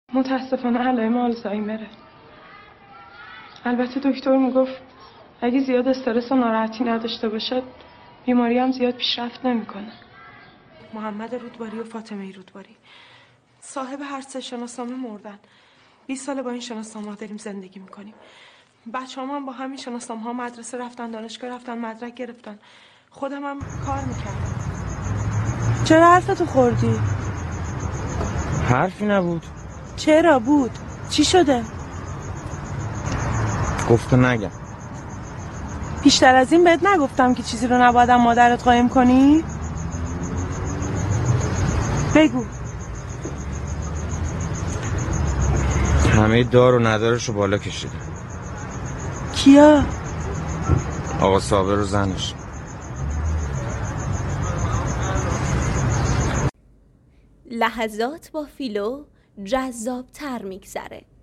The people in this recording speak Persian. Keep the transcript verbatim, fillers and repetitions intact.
متاسفانه علائم آلزایمره. البته دکتر میگفت اگه زیاد استرس و ناراحتی نداشته باشه بیماری هم زیاد پیشرفت نمیکنه. محمد رودباری و فاطمه رودباری صاحب هر سه شناسنامه مردن. بیست ساله با این شناسنامه داریم زندگی میکنیم. بچه‌هام هم با همین شناسنامه ها مدرسه رفتن، دانشگاه رفتن، مدرک گرفتن. خودم هم کار میکردم. چرا حرفتو خوردی؟ حرفی نبود. چرا بود؟ چی شده؟ گفتو نگم. بیشتر از این بهت نگفتم که چیزی رو نباید مادرت قایم کنی؟ بگو. همه دار و ندارشو بالا کشیده. کیا؟ آقا صابر و زنش. لحظات با فیلو جذاب تر میگذره.